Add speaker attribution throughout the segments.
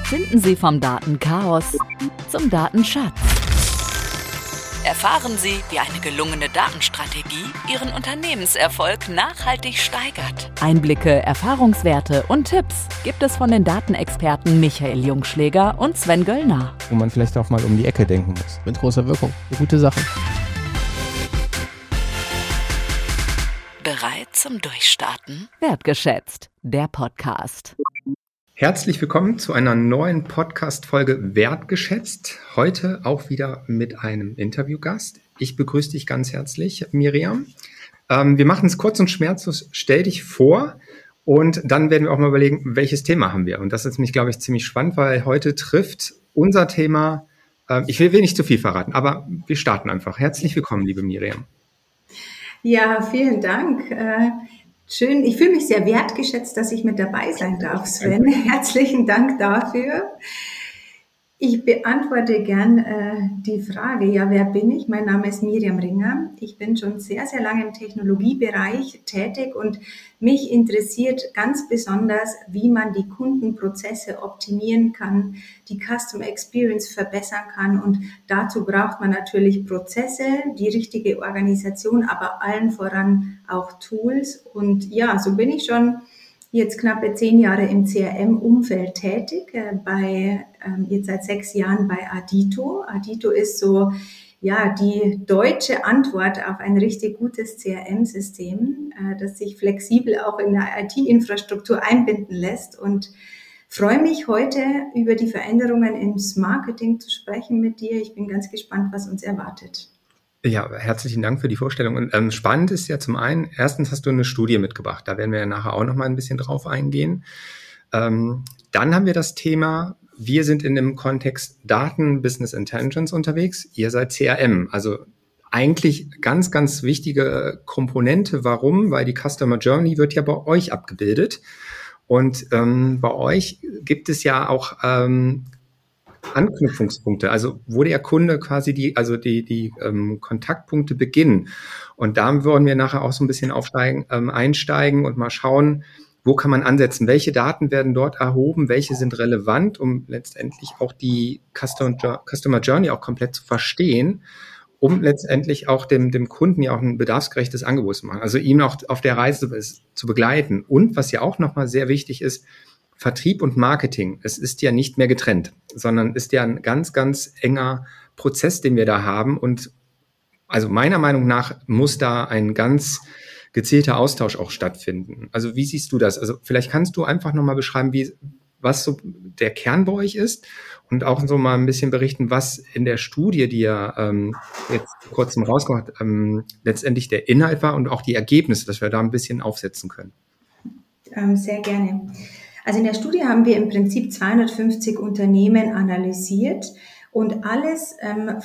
Speaker 1: Finden Sie vom Datenchaos zum Datenschatz. Erfahren Sie, wie eine gelungene Datenstrategie Ihren Unternehmenserfolg nachhaltig steigert. Einblicke, Erfahrungswerte und Tipps gibt es von den Datenexperten Michael Jungschläger und Sven Göllner.
Speaker 2: Wo man vielleicht auch mal um die Ecke denken muss.
Speaker 3: Mit großer Wirkung. Eine gute Sache.
Speaker 1: Bereit zum Durchstarten? Wertgeschätzt, der Podcast.
Speaker 2: Herzlich willkommen zu einer neuen Podcast-Folge Wertgeschätzt. Heute auch wieder mit einem Interviewgast. Ich begrüße dich ganz herzlich, Miriam. Wir machen es kurz und schmerzlos. Stell dich vor und dann werden wir auch mal überlegen, welches Thema haben wir. Und das ist nämlich, glaube ich, ziemlich spannend, weil heute trifft unser Thema, ich will nicht zu viel verraten, aber wir starten einfach. Herzlich willkommen, liebe Miriam.
Speaker 4: Ja, vielen Dank. Schön. Ich fühle mich sehr wertgeschätzt, dass ich mit dabei sein darf, Sven. Herzlichen Dank dafür. Ich beantworte gern die Frage, ja, wer bin ich? Mein Name ist Miriam Ringer. Ich bin schon sehr, sehr lange im Technologiebereich tätig und mich interessiert ganz besonders, wie man die Kundenprozesse optimieren kann, die Customer Experience verbessern kann, und dazu braucht man natürlich Prozesse, die richtige Organisation, aber allen voran auch Tools. Und ja, so bin ich schon jetzt knappe 10 Jahre im CRM-Umfeld tätig, jetzt seit 6 Jahren bei Adito. Adito ist so, ja, die deutsche Antwort auf ein richtig gutes CRM-System, das sich flexibel auch in der IT-Infrastruktur einbinden lässt, und freue mich heute über die Veränderungen ins Marketing zu sprechen mit dir. Ich bin ganz gespannt, was uns erwartet.
Speaker 2: Ja, herzlichen Dank für die Vorstellung. Und spannend ist ja zum einen, erstens hast du eine Studie mitgebracht. Da werden wir ja nachher auch noch mal ein bisschen drauf eingehen. Dann haben wir das Thema, wir sind in dem Kontext Daten, Business Intelligence unterwegs. Ihr seid CRM, also eigentlich ganz, ganz wichtige Komponente. Warum? Weil die Customer Journey wird ja bei euch abgebildet. Und bei euch gibt es ja auch Anknüpfungspunkte, also wo der Kunde quasi die Kontaktpunkte beginnen. Und da wollen wir nachher auch so ein bisschen einsteigen und mal schauen, wo kann man ansetzen, welche Daten werden dort erhoben, welche sind relevant, um letztendlich auch die Customer Journey auch komplett zu verstehen, um letztendlich auch dem Kunden ja auch ein bedarfsgerechtes Angebot zu machen, also ihn auch auf der Reise zu begleiten. Und was ja auch nochmal sehr wichtig ist, Vertrieb und Marketing, es ist ja nicht mehr getrennt, sondern ist ja ein ganz, ganz enger Prozess, den wir da haben. Und also meiner Meinung nach muss da ein ganz gezielter Austausch auch stattfinden. Also wie siehst du das? Also vielleicht kannst du einfach nochmal beschreiben, was so der Kern bei euch ist und auch so mal ein bisschen berichten, was in der Studie, die ja jetzt vor kurzem rausgebracht, letztendlich der Inhalt war und auch die Ergebnisse, dass wir da ein bisschen aufsetzen können.
Speaker 4: Sehr gerne. Also in der Studie haben wir im Prinzip 250 Unternehmen analysiert und alles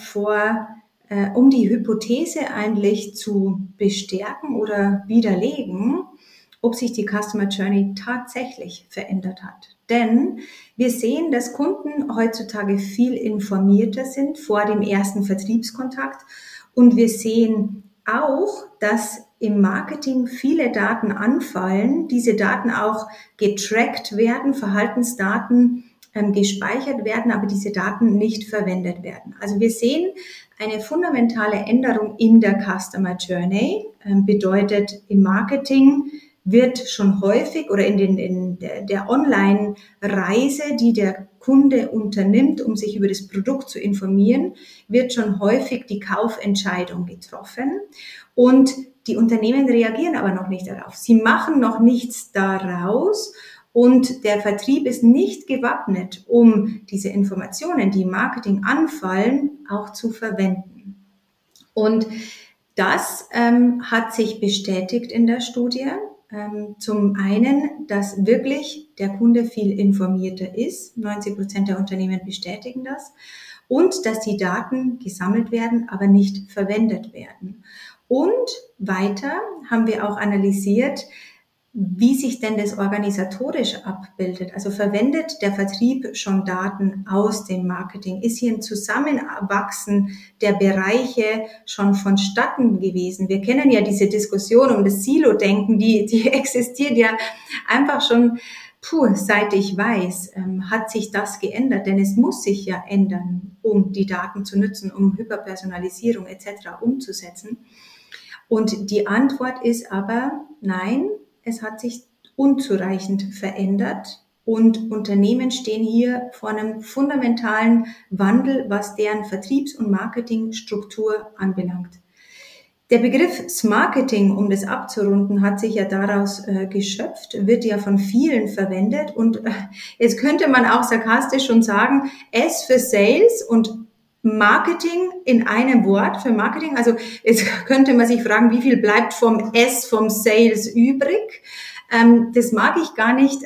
Speaker 4: um die Hypothese eigentlich zu bestärken oder widerlegen, ob sich die Customer Journey tatsächlich verändert hat. Denn wir sehen, dass Kunden heutzutage viel informierter sind vor dem ersten Vertriebskontakt, und wir sehen auch, dass im Marketing viele Daten anfallen, diese Daten auch getrackt werden, Verhaltensdaten gespeichert werden, aber diese Daten nicht verwendet werden. Also wir sehen eine fundamentale Änderung in der Customer Journey, bedeutet im Marketing wird schon häufig oder in der Online-Reise, die der Kunde unternimmt, um sich über das Produkt zu informieren, wird schon häufig die Kaufentscheidung getroffen, und die Unternehmen reagieren aber noch nicht darauf. Sie machen noch nichts daraus, und der Vertrieb ist nicht gewappnet, um diese Informationen, die im Marketing anfallen, auch zu verwenden. Und das hat sich bestätigt in der Studie. Zum einen, dass wirklich der Kunde viel informierter ist. 90% der Unternehmen bestätigen das. Und dass die Daten gesammelt werden, aber nicht verwendet werden. Und weiter haben wir auch analysiert, wie sich denn das organisatorisch abbildet. Also verwendet der Vertrieb schon Daten aus dem Marketing? Ist hier ein Zusammenwachsen der Bereiche schon vonstatten gewesen? Wir kennen ja diese Diskussion um das Silo-Denken, die existiert ja einfach schon, seit ich weiß. hat sich das geändert, denn es muss sich ja ändern, um die Daten zu nutzen, um Hyperpersonalisierung etc. umzusetzen. Und die Antwort ist aber nein, es hat sich unzureichend verändert und Unternehmen stehen hier vor einem fundamentalen Wandel, was deren Vertriebs- und Marketingstruktur anbelangt. Der Begriff Smarketing, um das abzurunden, hat sich ja daraus geschöpft, wird ja von vielen verwendet und jetzt könnte man auch sarkastisch schon sagen, S für Sales und Marketing in einem Wort für Marketing. Also jetzt könnte man sich fragen, wie viel bleibt vom S, vom Sales übrig? Das mag ich gar nicht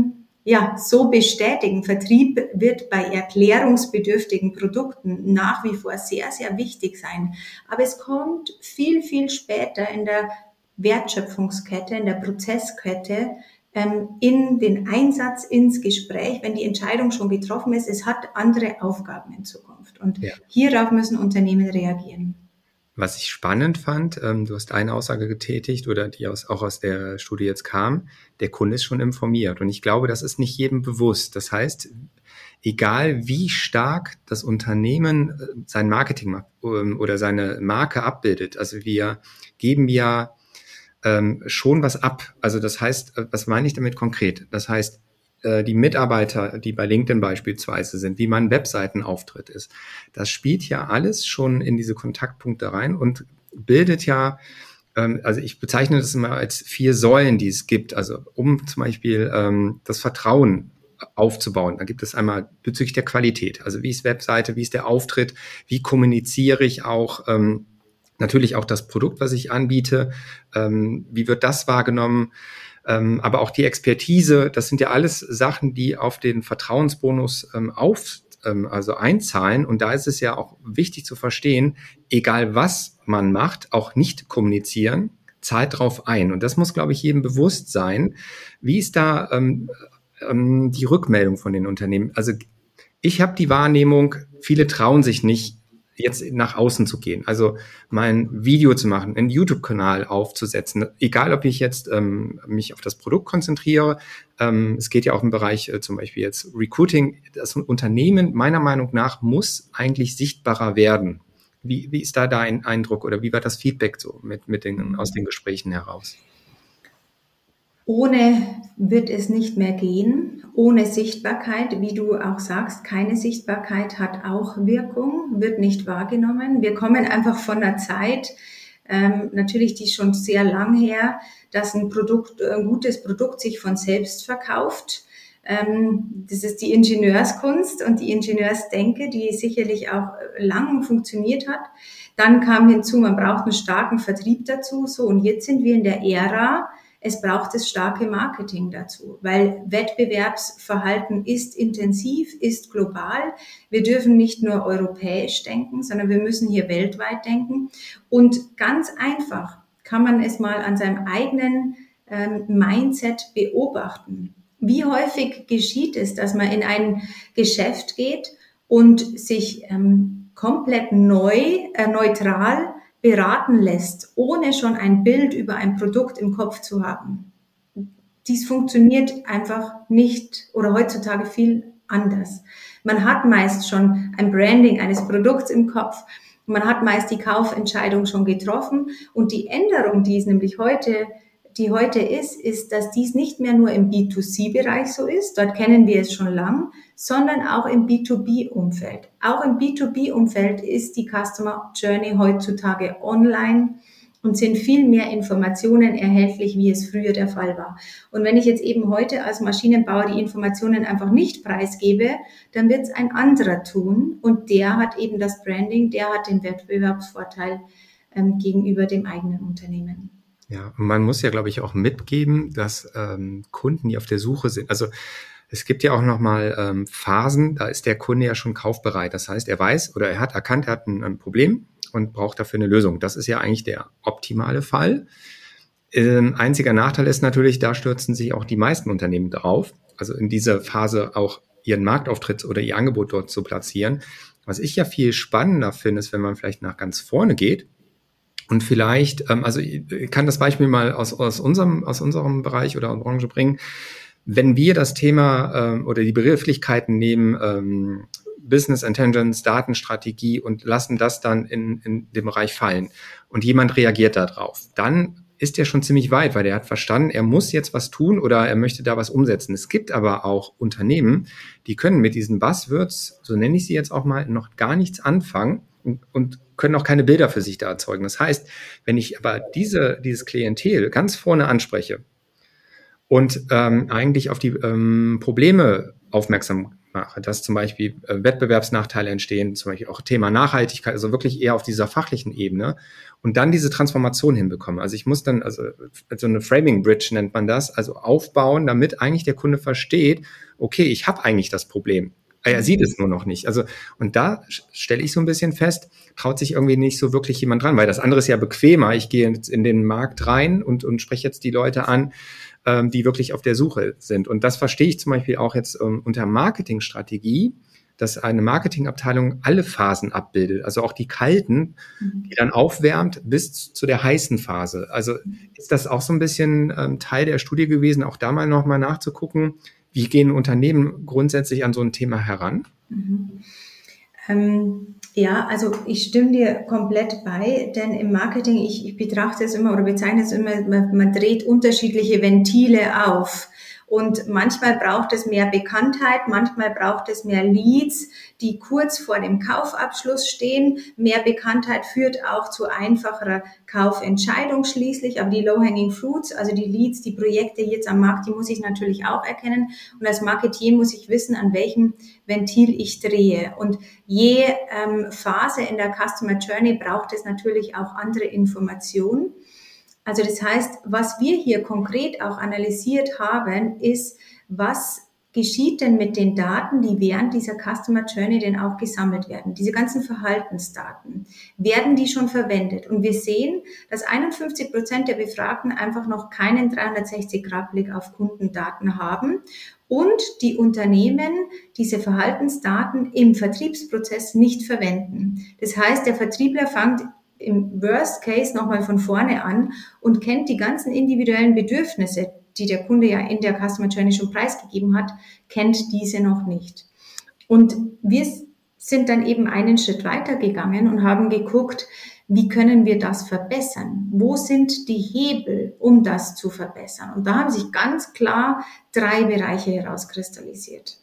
Speaker 4: so bestätigen. Vertrieb wird bei erklärungsbedürftigen Produkten nach wie vor sehr, sehr wichtig sein. Aber es kommt viel, viel später in der Wertschöpfungskette, in der Prozesskette, in den Einsatz, ins Gespräch, wenn die Entscheidung schon getroffen ist. Es hat andere Aufgaben in Zukunft. Und hierauf müssen Unternehmen reagieren.
Speaker 2: Was ich spannend fand, du hast eine Aussage getätigt oder die auch aus der Studie jetzt kam, der Kunde ist schon informiert. Und ich glaube, das ist nicht jedem bewusst. Das heißt, egal wie stark das Unternehmen sein Marketing macht oder seine Marke abbildet, also wir geben ja schon was ab. Also das heißt, was meine ich damit konkret? Das heißt, die Mitarbeiter, die bei LinkedIn beispielsweise sind, wie mein Webseitenauftritt ist, das spielt ja alles schon in diese Kontaktpunkte rein und bildet ja, also ich bezeichne das immer als 4 Säulen, die es gibt, also um zum Beispiel das Vertrauen aufzubauen. Da gibt es einmal bezüglich der Qualität, also wie ist Webseite, wie ist der Auftritt, wie kommuniziere ich auch, natürlich auch das Produkt, was ich anbiete, wie wird das wahrgenommen, aber auch die Expertise, das sind ja alles Sachen, die auf den Vertrauensbonus also einzahlen. Und da ist es ja auch wichtig zu verstehen, egal was man macht, auch nicht kommunizieren, zahlt drauf ein. Und das muss, glaube ich, jedem bewusst sein. Wie ist da die Rückmeldung von den Unternehmen? Also ich habe die Wahrnehmung, viele trauen sich nicht, jetzt nach außen zu gehen, also mein Video zu machen, einen YouTube-Kanal aufzusetzen, egal ob ich jetzt mich auf das Produkt konzentriere, es geht ja auch im Bereich zum Beispiel jetzt Recruiting, das Unternehmen meiner Meinung nach muss eigentlich sichtbarer werden. Wie ist da dein Eindruck oder wie war das Feedback so aus den Gesprächen heraus?
Speaker 4: Ohne wird es nicht mehr gehen, ohne Sichtbarkeit, wie du auch sagst, keine Sichtbarkeit hat auch Wirkung, wird nicht wahrgenommen. Wir kommen einfach von einer Zeit, natürlich die schon sehr lang her, dass ein gutes Produkt sich von selbst verkauft. Das ist die Ingenieurskunst und die Ingenieursdenke, die sicherlich auch lang funktioniert hat. Dann kam hinzu, man braucht einen starken Vertrieb dazu. So, und jetzt sind wir in der Ära, es braucht das starke Marketing dazu, weil Wettbewerbsverhalten ist intensiv, ist global. Wir dürfen nicht nur europäisch denken, sondern wir müssen hier weltweit denken. Und ganz einfach kann man es mal an seinem eigenen Mindset beobachten. Wie häufig geschieht es, dass man in ein Geschäft geht und sich komplett neutral beraten lässt, ohne schon ein Bild über ein Produkt im Kopf zu haben. Dies funktioniert einfach nicht oder heutzutage viel anders. Man hat meist schon ein Branding eines Produkts im Kopf, man hat meist die Kaufentscheidung schon getroffen und die Änderung, die heute ist, dass dies nicht mehr nur im B2C-Bereich so ist, dort kennen wir es schon lang, sondern auch im B2B-Umfeld. Auch im B2B-Umfeld ist die Customer Journey heutzutage online und sind viel mehr Informationen erhältlich, wie es früher der Fall war. Und wenn ich jetzt eben heute als Maschinenbauer die Informationen einfach nicht preisgebe, dann wird es ein anderer tun und der hat eben das Branding, der hat den Wettbewerbsvorteil gegenüber dem eigenen Unternehmen.
Speaker 2: Ja, und man muss ja, glaube ich, auch mitgeben, dass Kunden, die auf der Suche sind, also es gibt ja auch nochmal Phasen, da ist der Kunde ja schon kaufbereit. Das heißt, er weiß oder er hat erkannt, er hat ein Problem und braucht dafür eine Lösung. Das ist ja eigentlich der optimale Fall. Einziger Nachteil ist natürlich, da stürzen sich auch die meisten Unternehmen drauf, also in dieser Phase auch ihren Marktauftritt oder ihr Angebot dort zu platzieren. Was ich ja viel spannender finde, ist, wenn man vielleicht nach ganz vorne geht. Und vielleicht, also ich kann das Beispiel mal aus unserem Bereich oder Branche bringen. wenn wir das Thema oder die Begrifflichkeiten nehmen, Business Intelligence, Datenstrategie und lassen das dann in den Bereich fallen und jemand reagiert darauf, dann ist er schon ziemlich weit, weil er hat verstanden, er muss jetzt was tun oder er möchte da was umsetzen. Es gibt aber auch Unternehmen, die können mit diesen Buzzwords, so nenne ich sie jetzt auch mal, noch gar nichts anfangen und können auch keine Bilder für sich da erzeugen. Das heißt, wenn ich aber dieses Klientel ganz vorne anspreche und eigentlich auf die Probleme aufmerksam mache, dass zum Beispiel Wettbewerbsnachteile entstehen, zum Beispiel auch Thema Nachhaltigkeit, also wirklich eher auf dieser fachlichen Ebene und dann diese Transformation hinbekomme. Also ich muss dann, also so eine Framing Bridge nennt man das, also aufbauen, damit eigentlich der Kunde versteht, okay, ich habe eigentlich das Problem. Er sieht es nur noch nicht. Also, und da stelle ich so ein bisschen fest, traut sich irgendwie nicht so wirklich jemand dran, weil das andere ist ja bequemer. Ich gehe jetzt in den Markt rein und spreche jetzt die Leute an, die wirklich auf der Suche sind. Und das verstehe ich zum Beispiel auch jetzt unter Marketingstrategie, dass eine Marketingabteilung alle Phasen abbildet, also auch die kalten, die dann aufwärmt bis zu der heißen Phase. Also ist das auch so ein bisschen Teil der Studie gewesen, auch da mal nochmal nachzugucken, wie gehen Unternehmen grundsätzlich an so ein Thema heran?
Speaker 4: Ja, also ich stimme dir komplett bei, denn im Marketing, ich betrachte es immer oder bezeichne es immer, man dreht unterschiedliche Ventile auf. Und manchmal braucht es mehr Bekanntheit, manchmal braucht es mehr Leads, die kurz vor dem Kaufabschluss stehen. Mehr Bekanntheit führt auch zu einfacherer Kaufentscheidung schließlich. Aber die Low-Hanging Fruits, also die Leads, die Projekte jetzt am Markt, die muss ich natürlich auch erkennen. Und als Marketier muss ich wissen, an welchem Ventil ich drehe. Und je Phase in der Customer Journey braucht es natürlich auch andere Informationen. Also das heißt, was wir hier konkret auch analysiert haben, ist, was geschieht denn mit den Daten, die während dieser Customer Journey denn auch gesammelt werden? Diese ganzen Verhaltensdaten, werden die schon verwendet? Und wir sehen, dass 51% der Befragten einfach noch keinen 360-Grad-Blick auf Kundendaten haben und die Unternehmen diese Verhaltensdaten im Vertriebsprozess nicht verwenden. Das heißt, der Vertriebler fängt im Worst Case nochmal von vorne an und kennt die ganzen individuellen Bedürfnisse, die der Kunde ja in der Customer Journey schon preisgegeben hat, kennt diese noch nicht. Und wir sind dann eben einen Schritt weitergegangen und haben geguckt, wie können wir das verbessern? Wo sind die Hebel, um das zu verbessern? Und da haben sich ganz klar 3 Bereiche herauskristallisiert.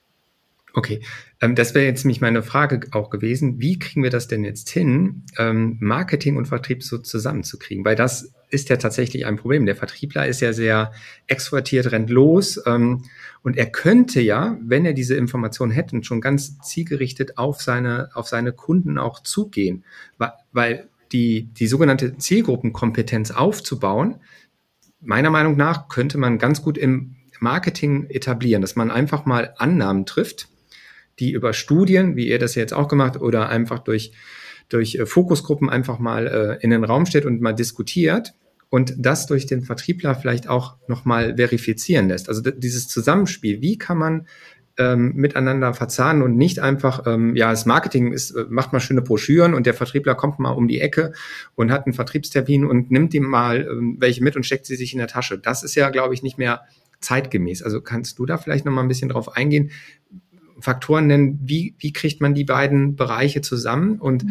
Speaker 2: Okay, das wäre jetzt nämlich meine Frage auch gewesen. Wie kriegen wir das denn jetzt hin, Marketing und Vertrieb so zusammenzukriegen? Weil das ist ja tatsächlich ein Problem. Der Vertriebler ist ja sehr extrovertiert, rennt los und er könnte ja, wenn er diese Informationen hätte, schon ganz zielgerichtet auf seine Kunden auch zugehen, weil die sogenannte Zielgruppenkompetenz aufzubauen, meiner Meinung nach könnte man ganz gut im Marketing etablieren, dass man einfach mal Annahmen trifft, die über Studien, wie ihr das jetzt auch gemacht, oder einfach durch Fokusgruppen einfach mal in den Raum stellt und mal diskutiert und das durch den Vertriebler vielleicht auch nochmal verifizieren lässt. Also dieses Zusammenspiel, wie kann man miteinander verzahnen und nicht einfach, das Marketing macht mal schöne Broschüren und der Vertriebler kommt mal um die Ecke und hat einen Vertriebstermin und nimmt ihm mal welche mit und steckt sie sich in der Tasche. Das ist ja, glaube ich, nicht mehr zeitgemäß. Also kannst du da vielleicht nochmal ein bisschen drauf eingehen, Faktoren nennen, wie kriegt man die beiden Bereiche zusammen und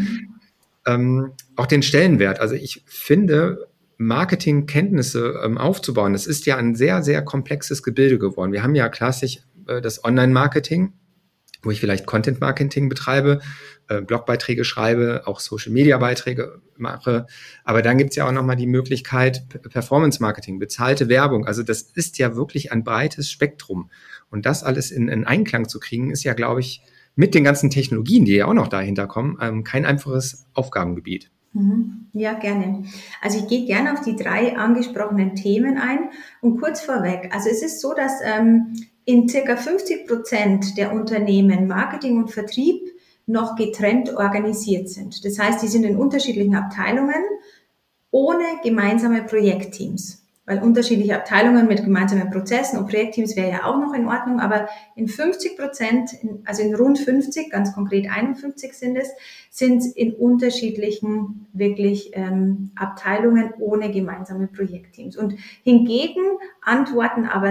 Speaker 2: auch den Stellenwert. Also ich finde, Marketingkenntnisse aufzubauen, das ist ja ein sehr, sehr komplexes Gebilde geworden. Wir haben ja klassisch das Online-Marketing, wo ich vielleicht Content-Marketing betreibe, Blogbeiträge schreibe, auch Social-Media-Beiträge mache. Aber dann gibt es ja auch nochmal die Möglichkeit Performance-Marketing, bezahlte Werbung. Also das ist ja wirklich ein breites Spektrum. Und das alles in Einklang zu kriegen, ist ja, glaube ich, mit den ganzen Technologien, die ja auch noch dahinter kommen, kein einfaches Aufgabengebiet.
Speaker 4: Ja, gerne. Also ich gehe gerne auf die 3 angesprochenen Themen ein und kurz vorweg. Also es ist so, dass in circa 50% der Unternehmen Marketing und Vertrieb noch getrennt organisiert sind. Das heißt, die sind in unterschiedlichen Abteilungen ohne gemeinsame Projektteams. weil unterschiedliche Abteilungen mit gemeinsamen Prozessen und Projektteams wäre ja auch noch in Ordnung, aber in 50%, also in rund 50, ganz konkret 51 sind es in unterschiedlichen wirklich Abteilungen ohne gemeinsame Projektteams. Und hingegen antworten aber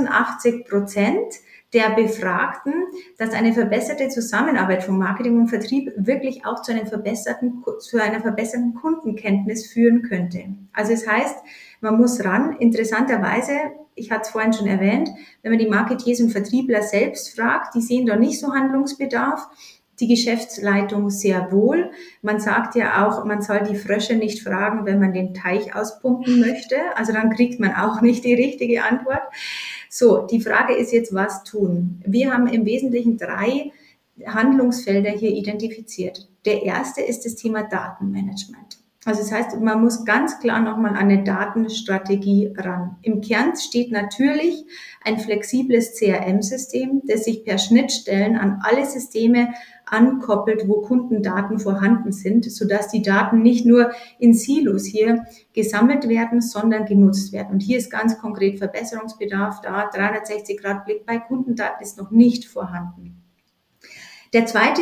Speaker 4: 86% der Befragten, dass eine verbesserte Zusammenarbeit von Marketing und Vertrieb wirklich auch zu einer verbesserten Kundenkenntnis führen könnte. Also es heißt, man muss ran. Interessanterweise, ich hatte es vorhin schon erwähnt, wenn man die Marketeers und Vertriebler selbst fragt, die sehen da nicht so Handlungsbedarf. Die Geschäftsleitung sehr wohl. Man sagt ja auch, man soll die Frösche nicht fragen, wenn man den Teich auspumpen möchte. Also dann kriegt man auch nicht die richtige Antwort. So, die Frage ist jetzt, was tun? Wir haben im Wesentlichen 3 Handlungsfelder hier identifiziert. Der erste ist das Thema Datenmanagement. Also das heißt, man muss ganz klar nochmal an eine Datenstrategie ran. Im Kern steht natürlich ein flexibles CRM-System, das sich per Schnittstellen an alle Systeme ankoppelt, wo Kundendaten vorhanden sind, sodass die Daten nicht nur in Silos hier gesammelt werden, sondern genutzt werden. Und hier ist ganz konkret Verbesserungsbedarf da. 360-Grad-Blick bei Kundendaten ist noch nicht vorhanden. Das zweite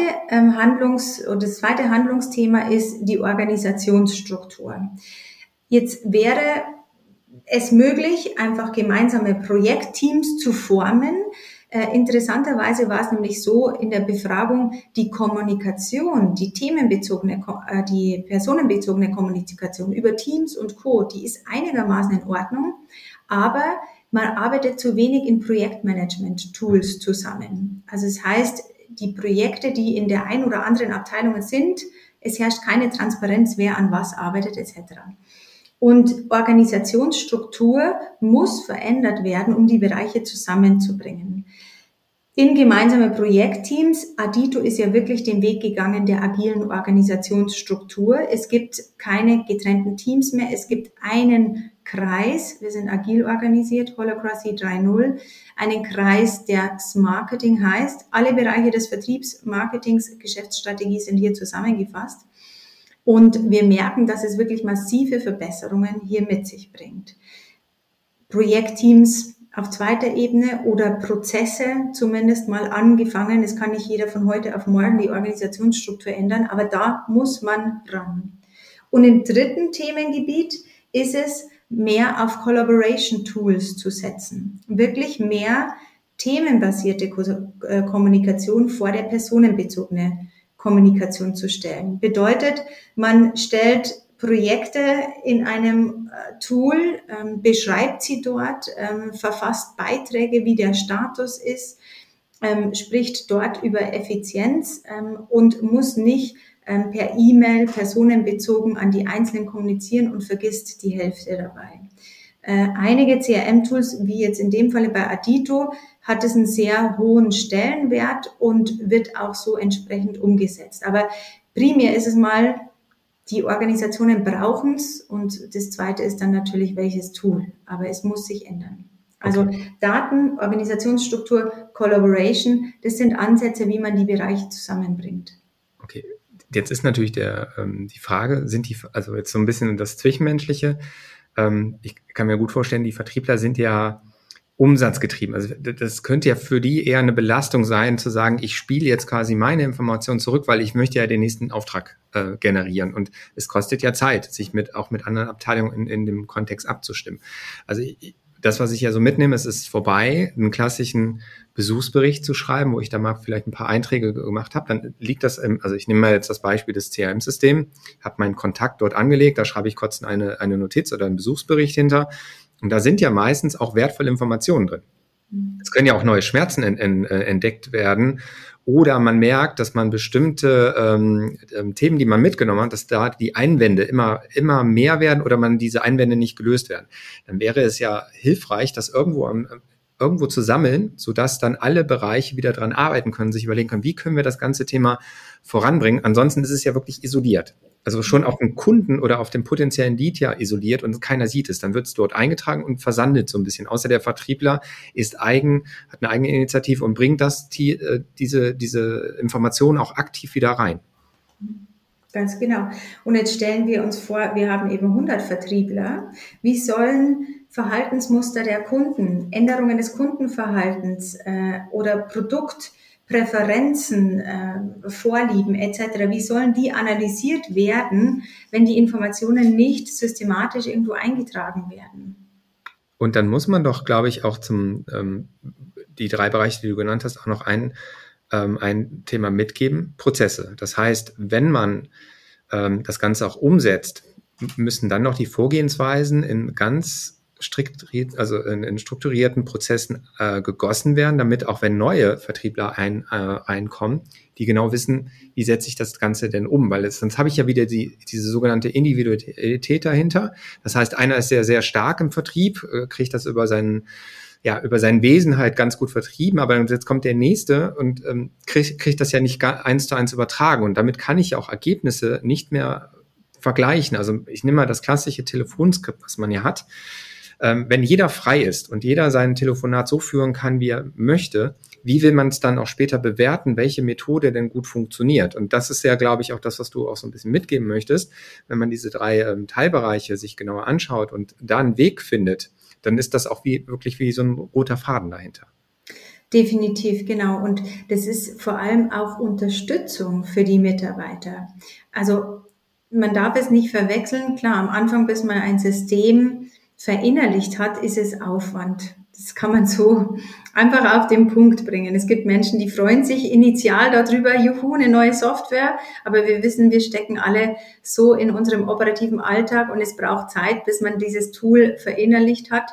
Speaker 4: Handlungsthema ist die Organisationsstruktur. Jetzt wäre es möglich, einfach gemeinsame Projektteams zu formen. Interessanterweise war es nämlich so in der Befragung, die Kommunikation, die personenbezogene Kommunikation über Teams und Co., die ist einigermaßen in Ordnung, aber man arbeitet zu wenig in Projektmanagement-Tools zusammen. Also es heißt, die Projekte, die in der ein oder anderen Abteilung sind, es herrscht keine Transparenz, wer an was arbeitet etc. Und Organisationsstruktur muss verändert werden, um die Bereiche zusammenzubringen. In gemeinsame Projektteams, Adito ist ja wirklich den Weg gegangen der agilen Organisationsstruktur. Es gibt keine getrennten Teams mehr, es gibt einen Kreis, wir sind agil organisiert, Holacracy 3.0, einen Kreis, der Marketing heißt. Alle Bereiche des Vertriebs, Marketings, Geschäftsstrategie sind hier zusammengefasst. Und wir merken, dass es wirklich massive Verbesserungen hier mit sich bringt. Projektteams auf zweiter Ebene oder Prozesse zumindest mal angefangen. Es kann nicht jeder von heute auf morgen die Organisationsstruktur ändern, aber da muss man ran. Und im dritten Themengebiet ist es, mehr auf Collaboration Tools zu setzen. Wirklich mehr themenbasierte Kommunikation vor der personenbezogene Kommunikation zu stellen. Bedeutet, man stellt Projekte in einem Tool, beschreibt sie dort, verfasst Beiträge, wie der Status ist, spricht dort über Effizienz und muss nicht per E-Mail personenbezogen an die Einzelnen kommunizieren und vergisst die Hälfte dabei. Einige CRM-Tools, wie jetzt in dem Falle bei Adito, hat es einen sehr hohen Stellenwert und wird auch so entsprechend umgesetzt. Aber primär ist es mal, die Organisationen brauchen es und das zweite ist dann natürlich, welches Tool. Aber es muss sich ändern. Also okay. Daten, Organisationsstruktur, Collaboration, das sind Ansätze, wie man die Bereiche zusammenbringt.
Speaker 2: Okay. Jetzt ist natürlich die Frage, also jetzt so ein bisschen das Zwischenmenschliche. Ich kann mir gut vorstellen, die Vertriebler sind ja umsatzgetrieben. Also das könnte ja für die eher eine Belastung sein, zu sagen, ich spiele jetzt quasi meine Informationen zurück, weil ich möchte ja den nächsten Auftrag generieren. Und es kostet ja Zeit, sich auch mit anderen Abteilungen in dem Kontext abzustimmen. Also das, was ich ja so mitnehme, es ist vorbei, einen klassischen Besuchsbericht zu schreiben, wo ich da mal vielleicht ein paar Einträge gemacht habe, dann liegt das also ich nehme mal jetzt das Beispiel des CRM-Systems, habe meinen Kontakt dort angelegt, da schreibe ich kurz eine Notiz oder einen Besuchsbericht hinter und da sind ja meistens auch wertvolle Informationen drin. Es können ja auch neue Schmerzen entdeckt werden oder man merkt, dass man bestimmte Themen, die man mitgenommen hat, dass da die Einwände immer mehr werden oder man diese Einwände nicht gelöst werden. Dann wäre es ja hilfreich, das irgendwo zu sammeln, sodass dann alle Bereiche wieder dran arbeiten können, sich überlegen können, wie können wir das ganze Thema voranbringen. Ansonsten ist es ja wirklich isoliert. Also schon auf den Kunden oder auf den potenziellen Lead ja isoliert und keiner sieht es. Dann wird es dort eingetragen und versandet so ein bisschen. Außer der Vertriebler hat eine eigene Initiative und bringt diese Informationen auch aktiv wieder rein.
Speaker 4: Ganz genau. Und jetzt stellen wir uns vor, wir haben eben 100 Vertriebler. Wie sollen Verhaltensmuster der Kunden, Änderungen des Kundenverhaltens oder Produktpräferenzen, Vorlieben etc., wie sollen die analysiert werden, wenn die Informationen nicht systematisch irgendwo eingetragen werden?
Speaker 2: Und dann muss man doch, glaube ich, auch die 3 Bereiche, die du genannt hast, auch noch ein Thema mitgeben: Prozesse. Das heißt, wenn man das Ganze auch umsetzt, müssen dann noch die Vorgehensweisen in ganz also in strukturierten Prozessen gegossen werden, damit auch wenn neue Vertriebler reinkommen, die genau wissen, wie setze ich das Ganze denn um, weil sonst habe ich ja wieder diese sogenannte Individualität dahinter. Das heißt, einer ist sehr, sehr stark im Vertrieb, kriegt das über sein Wesen halt ganz gut vertrieben, aber jetzt kommt der Nächste und kriegt das ja nicht 1:1 übertragen, und damit kann ich auch Ergebnisse nicht mehr vergleichen. Also ich nehme mal das klassische Telefonskript, was man ja hat. Wenn jeder frei ist und jeder sein Telefonat so führen kann, wie er möchte, wie will man es dann auch später bewerten, welche Methode denn gut funktioniert? Und das ist ja, glaube ich, auch das, was du auch so ein bisschen mitgeben möchtest. Wenn man diese 3 Teilbereiche sich genauer anschaut und da einen Weg findet, dann ist das auch wirklich wie so ein roter Faden dahinter.
Speaker 4: Definitiv, genau. Und das ist vor allem auch Unterstützung für die Mitarbeiter. Also man darf es nicht verwechseln. Klar, am Anfang, bis man ein System verinnerlicht hat, ist es Aufwand. Das kann man so einfach auf den Punkt bringen. Es gibt Menschen, die freuen sich initial darüber, juhu, eine neue Software, aber wir wissen, wir stecken alle so in unserem operativen Alltag und es braucht Zeit, bis man dieses Tool verinnerlicht hat.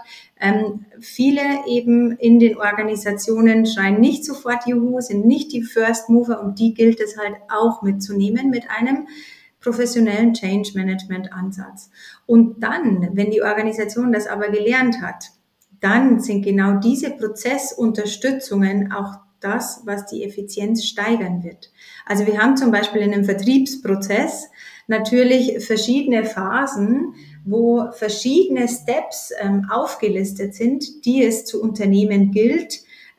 Speaker 4: Viele eben in den Organisationen schreien nicht sofort juhu, sind nicht die First Mover, und die gilt es halt auch mitzunehmen mit einem professionellen Change Management Ansatz. Und dann, wenn die Organisation das aber gelernt hat, dann sind genau diese Prozessunterstützungen auch das, was die Effizienz steigern wird. Also wir haben zum Beispiel in einem Vertriebsprozess natürlich verschiedene Phasen, wo verschiedene Steps aufgelistet sind, die es zu unternehmen gilt,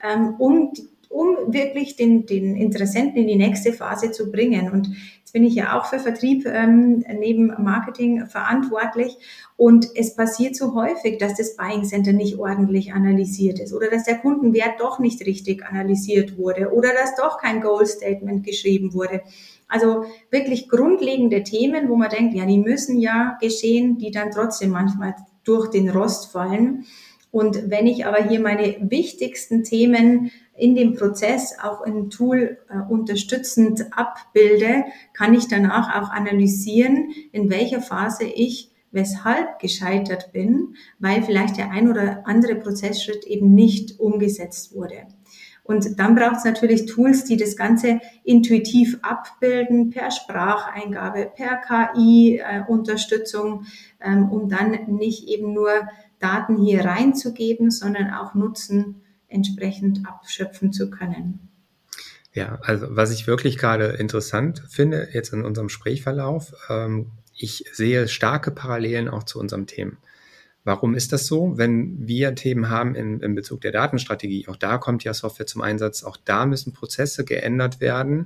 Speaker 4: um wirklich den Interessenten in die nächste Phase zu bringen. Und jetzt bin ich ja auch für Vertrieb neben Marketing verantwortlich. Und es passiert so häufig, dass das Buying Center nicht ordentlich analysiert ist oder dass der Kundenwert doch nicht richtig analysiert wurde oder dass doch kein Goal Statement geschrieben wurde. Also wirklich grundlegende Themen, wo man denkt, ja, die müssen ja geschehen, die dann trotzdem manchmal durch den Rost fallen. Und wenn ich aber hier meine wichtigsten Themen in dem Prozess auch im Tool unterstützend abbilde, kann ich danach auch analysieren, in welcher Phase ich weshalb gescheitert bin, weil vielleicht der ein oder andere Prozessschritt eben nicht umgesetzt wurde. Und dann braucht es natürlich Tools, die das Ganze intuitiv abbilden, per Spracheingabe, per KI-Unterstützung, um dann nicht eben nur Daten hier reinzugeben, sondern auch Nutzen entsprechend abschöpfen zu können.
Speaker 2: Ja, also was ich wirklich gerade interessant finde, jetzt in unserem Gesprächsverlauf, ich sehe starke Parallelen auch zu unserem Themen. Warum ist das so? Wenn wir Themen haben in Bezug der Datenstrategie, auch da kommt ja Software zum Einsatz, auch da müssen Prozesse geändert werden.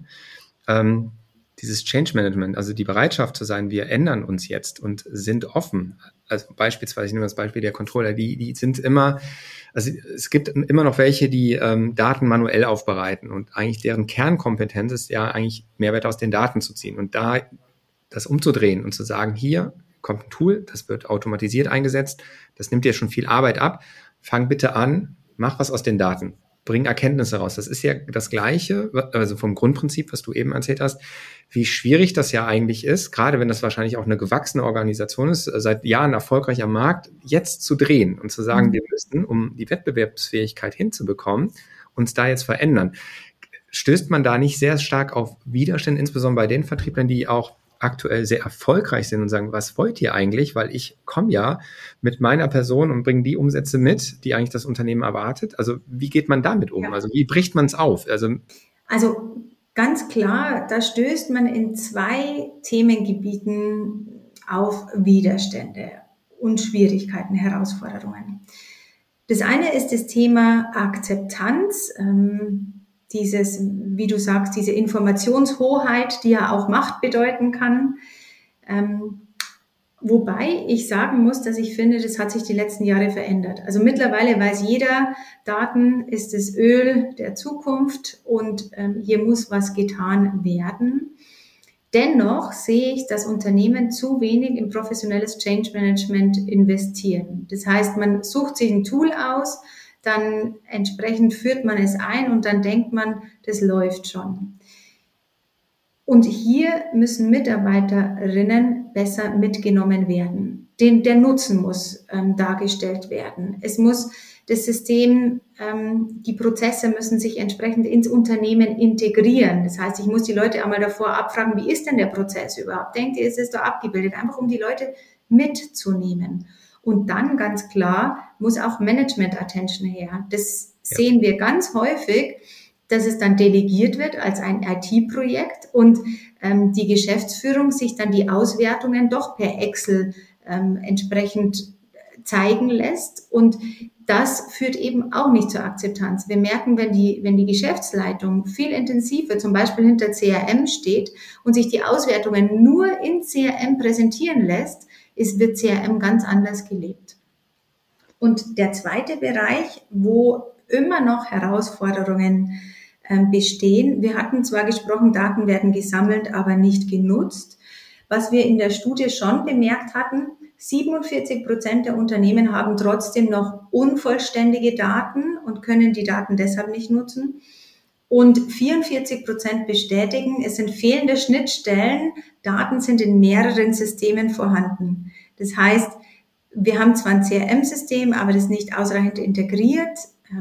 Speaker 2: Dieses Change Management, also die Bereitschaft zu sein, wir ändern uns jetzt und sind offen. Also beispielsweise, ich nehme das Beispiel der Controller, die sind immer, also es gibt immer noch welche, die Daten manuell aufbereiten und eigentlich deren Kernkompetenz ist ja eigentlich Mehrwert aus den Daten zu ziehen und da das umzudrehen und zu sagen, hier kommt ein Tool, das wird automatisiert eingesetzt, das nimmt dir schon viel Arbeit ab, fang bitte an, mach was aus den Daten, bring Erkenntnisse raus. Das ist ja das Gleiche, also vom Grundprinzip, was du eben erzählt hast, wie schwierig das ja eigentlich ist, gerade wenn das wahrscheinlich auch eine gewachsene Organisation ist, seit Jahren erfolgreich am Markt, jetzt zu drehen und zu sagen, wir müssen, um die Wettbewerbsfähigkeit hinzubekommen, uns da jetzt verändern. Stößt man da nicht sehr stark auf Widerstände, insbesondere bei den Vertrieblern, die auch aktuell sehr erfolgreich sind und sagen, was wollt ihr eigentlich? Weil ich komme ja mit meiner Person und bringe die Umsätze mit, die eigentlich das Unternehmen erwartet. Also wie geht man damit um? Ja. Also wie bricht man es auf?
Speaker 4: Also ganz klar, da stößt man in 2 Themengebieten auf Widerstände und Schwierigkeiten, Herausforderungen. Das eine ist das Thema Akzeptanz, dieses, wie du sagst, diese Informationshoheit, die ja auch Macht bedeuten kann. Wobei ich sagen muss, dass ich finde, das hat sich die letzten Jahre verändert. Also mittlerweile weiß jeder, Daten ist das Öl der Zukunft und hier muss was getan werden. Dennoch sehe ich, dass Unternehmen zu wenig in professionelles Change Management investieren. Das heißt, man sucht sich ein Tool aus, dann entsprechend führt man es ein und dann denkt man, das läuft schon. Und hier müssen Mitarbeiterinnen besser mitgenommen werden. Der Nutzen muss dargestellt werden. Es muss das System, die Prozesse müssen sich entsprechend ins Unternehmen integrieren. Das heißt, ich muss die Leute einmal davor abfragen, wie ist denn der Prozess überhaupt? Denkt ihr, ist es da abgebildet? Einfach um die Leute mitzunehmen. Und dann ganz klar muss auch Management-Attention her. Das sehen wir ganz häufig, dass es dann delegiert wird als ein IT-Projekt und die Geschäftsführung sich dann die Auswertungen doch per Excel entsprechend zeigen lässt. Und das führt eben auch nicht zur Akzeptanz. Wir merken, wenn die Geschäftsleitung viel intensiver zum Beispiel hinter CRM steht und sich die Auswertungen nur in CRM präsentieren lässt, wird CRM ganz anders gelebt. Und der zweite Bereich, wo immer noch Herausforderungen bestehen. Wir hatten zwar gesprochen, Daten werden gesammelt, aber nicht genutzt. Was wir in der Studie schon bemerkt hatten, 47% der Unternehmen haben trotzdem noch unvollständige Daten und können die Daten deshalb nicht nutzen. Und 44% bestätigen, es sind fehlende Schnittstellen, Daten sind in mehreren Systemen vorhanden. Das heißt, wir haben zwar ein CRM-System, aber das ist nicht ausreichend integriert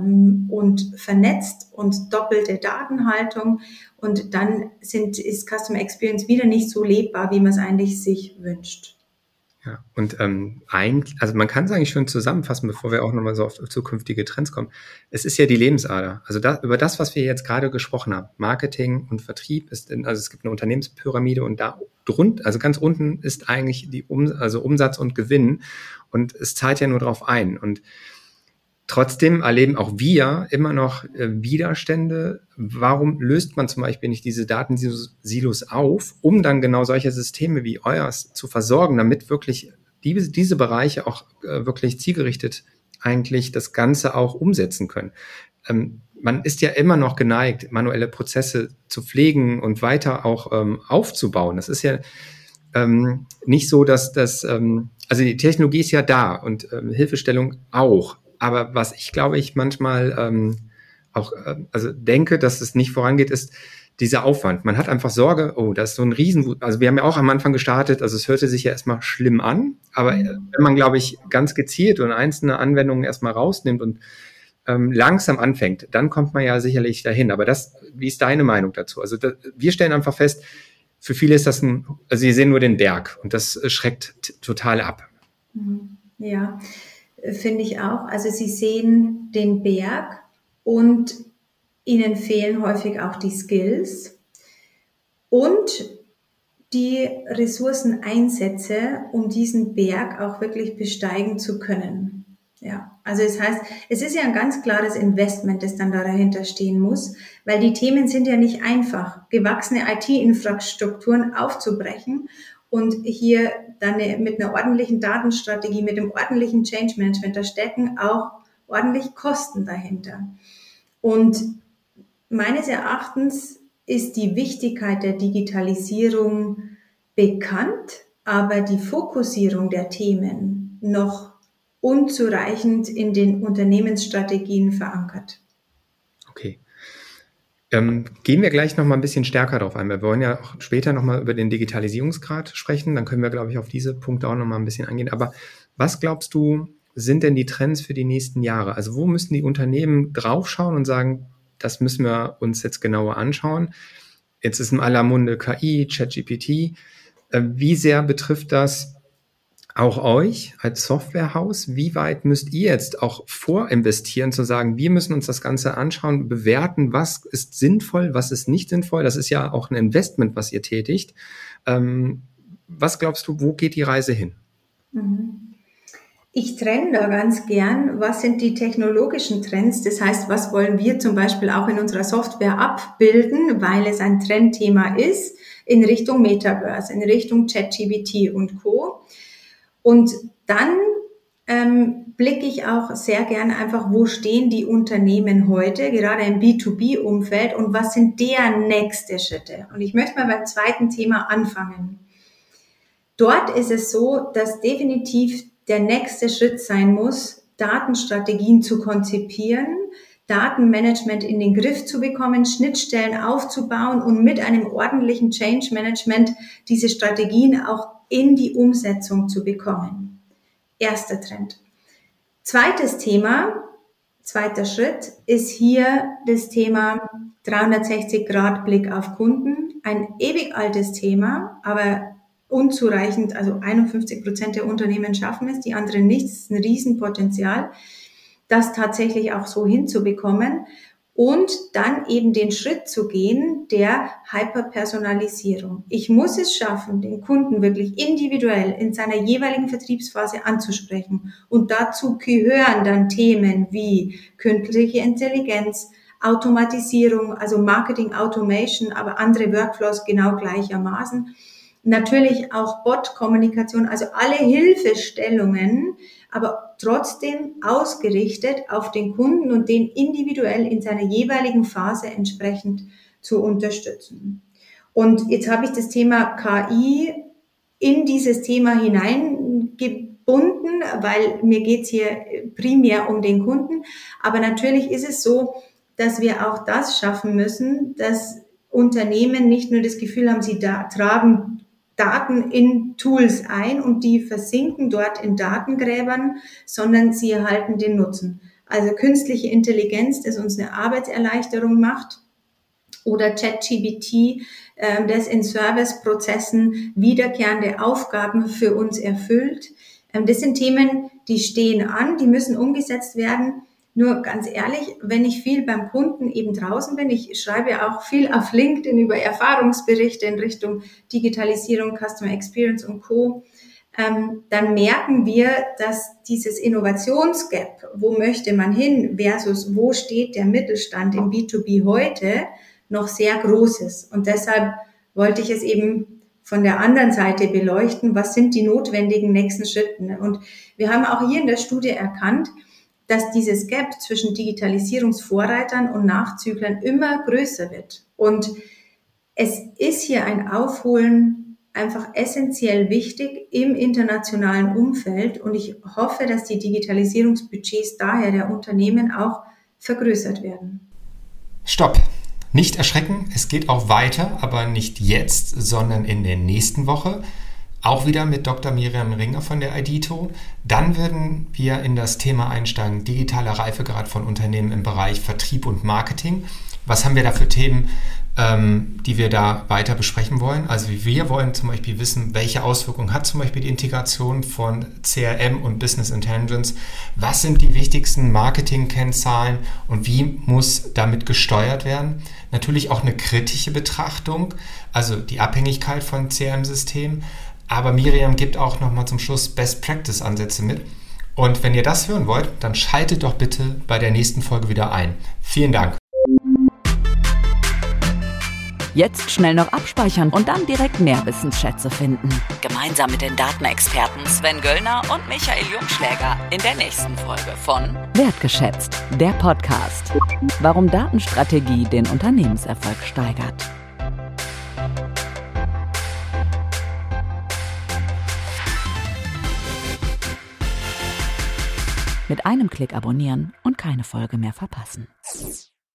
Speaker 4: und vernetzt und doppelte Datenhaltung und dann ist Customer Experience wieder nicht so lebbar, wie man es eigentlich sich wünscht.
Speaker 2: Ja, und also man kann es eigentlich schon zusammenfassen, bevor wir auch nochmal so auf zukünftige Trends kommen. Es ist ja die Lebensader. Also über das, was wir jetzt gerade gesprochen haben, Marketing und Vertrieb, also es gibt eine Unternehmenspyramide und da drunter, also ganz unten ist eigentlich also Umsatz und Gewinn und es zahlt ja nur drauf ein. Und trotzdem erleben auch wir immer noch Widerstände. Warum löst man zum Beispiel nicht diese Datensilos auf, um dann genau solche Systeme wie euers zu versorgen, damit wirklich diese Bereiche auch wirklich zielgerichtet eigentlich das Ganze auch umsetzen können? Man ist ja immer noch geneigt, manuelle Prozesse zu pflegen und weiter auch aufzubauen. Das ist ja nicht so, dass also die Technologie ist ja da und Hilfestellung auch. Aber was ich glaube, ich manchmal also denke, dass es nicht vorangeht, ist dieser Aufwand. Man hat einfach Sorge, das ist so ein also wir haben ja auch am Anfang gestartet, also es hörte sich ja erstmal schlimm an, aber wenn man, glaube ich, ganz gezielt und einzelne Anwendungen erstmal rausnimmt und langsam anfängt, dann kommt man ja sicherlich dahin. Aber wie ist deine Meinung dazu? Also wir stellen einfach fest, für viele ist das also sie sehen nur den Berg und das schreckt total ab.
Speaker 4: Ja, finde ich auch. Also sie sehen den Berg und ihnen fehlen häufig auch die Skills und die Ressourceneinsätze, um diesen Berg auch wirklich besteigen zu können. Ja, also das heißt, es ist ja ein ganz klares Investment, das dann dahinter stehen muss, weil die Themen sind ja nicht einfach, gewachsene IT-Infrastrukturen aufzubrechen und hier dann mit einer ordentlichen Datenstrategie, mit einem ordentlichen Change Management, da stecken auch ordentlich Kosten dahinter. Und meines Erachtens ist die Wichtigkeit der Digitalisierung bekannt, aber die Fokussierung der Themen noch unzureichend in den Unternehmensstrategien verankert.
Speaker 2: Okay. Gehen wir gleich noch mal ein bisschen stärker drauf ein. Wir wollen ja auch später noch mal über den Digitalisierungsgrad sprechen. Dann können wir, glaube ich, auf diese Punkte auch noch mal ein bisschen eingehen. Aber was glaubst du, sind denn die Trends für die nächsten Jahre? Also wo müssen die Unternehmen draufschauen und sagen, das müssen wir uns jetzt genauer anschauen? Jetzt ist in aller Munde KI, ChatGPT. Wie sehr betrifft das auch euch als Softwarehaus? Wie weit müsst ihr jetzt auch vorinvestieren, zu sagen, wir müssen uns das Ganze anschauen, bewerten, was ist sinnvoll, was ist nicht sinnvoll? Das ist ja auch ein Investment, was ihr tätigt. Was glaubst du, wo geht die Reise hin?
Speaker 4: Ich trenne da ganz gern, was sind die technologischen Trends? Das heißt, was wollen wir zum Beispiel auch in unserer Software abbilden, weil es ein Trendthema ist, in Richtung Metaverse, in Richtung ChatGPT und Co. Und dann blicke ich auch sehr gern einfach, wo stehen die Unternehmen heute, gerade im B2B-Umfeld, und was sind deren nächste Schritte. Und ich möchte mal beim zweiten Thema anfangen. Dort ist es so, dass definitiv der nächste Schritt sein muss, Datenstrategien zu konzipieren, Datenmanagement in den Griff zu bekommen, Schnittstellen aufzubauen und mit einem ordentlichen Change Management diese Strategien auch in die Umsetzung zu bekommen. Erster Trend. Zweites Thema, zweiter Schritt ist hier das Thema 360-Grad-Blick auf Kunden. Ein ewig altes Thema, aber unzureichend, also 51% der Unternehmen schaffen es, die anderen nicht. Das ist ein Riesenpotenzial, das tatsächlich auch so hinzubekommen und dann eben den Schritt zu gehen der Hyperpersonalisierung. Ich muss es schaffen, den Kunden wirklich individuell in seiner jeweiligen Vertriebsphase anzusprechen, und dazu gehören dann Themen wie künstliche Intelligenz, Automatisierung, also Marketing Automation, aber andere Workflows genau gleichermaßen. Natürlich auch Bot-Kommunikation, also alle Hilfestellungen, aber trotzdem ausgerichtet auf den Kunden und den individuell in seiner jeweiligen Phase entsprechend zu unterstützen. Und jetzt habe ich das Thema KI in dieses Thema hineingebunden, weil mir geht's hier primär um den Kunden. Aber natürlich ist es so, dass wir auch das schaffen müssen, dass Unternehmen nicht nur das Gefühl haben, sie tragen Daten in Tools ein und die versinken dort in Datengräbern, sondern sie erhalten den Nutzen. Also künstliche Intelligenz, das uns eine Arbeitserleichterung macht, oder ChatGPT, das in Serviceprozessen wiederkehrende Aufgaben für uns erfüllt. Das sind Themen, die stehen an, die müssen umgesetzt werden. Nur ganz ehrlich, wenn ich viel beim Kunden eben draußen bin, ich schreibe ja auch viel auf LinkedIn über Erfahrungsberichte in Richtung Digitalisierung, Customer Experience und Co., dann merken wir, dass dieses Innovationsgap, wo möchte man hin versus wo steht der Mittelstand im B2B heute, noch sehr groß ist. Und deshalb wollte ich es eben von der anderen Seite beleuchten, was sind die notwendigen nächsten Schritte. Und wir haben auch hier in der Studie erkannt, dass dieses Gap zwischen Digitalisierungsvorreitern und Nachzüglern immer größer wird. Und es ist hier ein Aufholen einfach essentiell wichtig im internationalen Umfeld. Und ich hoffe, dass die Digitalisierungsbudgets daher der Unternehmen auch vergrößert werden.
Speaker 2: Stopp! Nicht erschrecken, es geht auch weiter, aber nicht jetzt, sondern in der nächsten Woche. Auch wieder mit Dr. Miriam Ringer von der IDITO. Dann werden wir in das Thema einsteigen, digitaler Reifegrad von Unternehmen im Bereich Vertrieb und Marketing. Was haben wir da für Themen, die wir da weiter besprechen wollen? Also wir wollen zum Beispiel wissen, welche Auswirkungen hat zum Beispiel die Integration von CRM und Business Intelligence? Was sind die wichtigsten Marketing-Kennzahlen und wie muss damit gesteuert werden? Natürlich auch eine kritische Betrachtung, also die Abhängigkeit von CRM-Systemen. Aber Miriam gibt auch nochmal zum Schluss Best-Practice-Ansätze mit. Und wenn ihr das hören wollt, dann schaltet doch bitte bei der nächsten Folge wieder ein. Vielen Dank.
Speaker 1: Jetzt schnell noch abspeichern und dann direkt mehr Wissensschätze finden. Gemeinsam mit den Datenexperten Sven Göllner und Michael Jungschläger in der nächsten Folge von Wertgeschätzt, der Podcast. Warum Datenstrategie den Unternehmenserfolg steigert. Mit einem Klick abonnieren und keine Folge mehr verpassen.